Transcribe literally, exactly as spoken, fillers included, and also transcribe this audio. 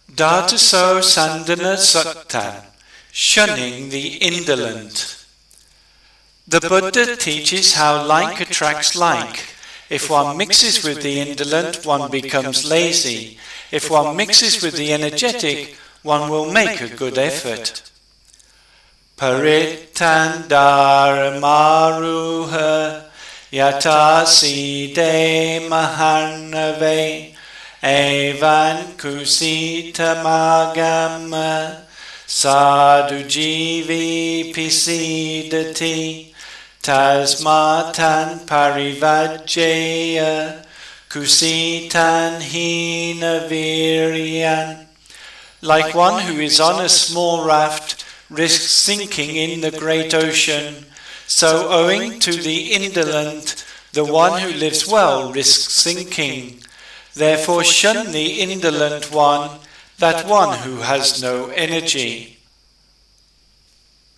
Dhatuso Sandana Sutta, shunning the indolent. The Buddha teaches how like attracts like. If one mixes with the indolent, one becomes lazy. If one mixes with the energetic, one will make a good effort. Paritandara maruha yatasi de maharnave evan kusita magama sadhu jivi pisidati tasmatan parivajaya kusitan hina viryan. Like one who is on a small raft risks sinking in the great ocean, so owing to the indolent, the one who lives well risks sinking. Therefore shun the indolent one, that one who has no energy.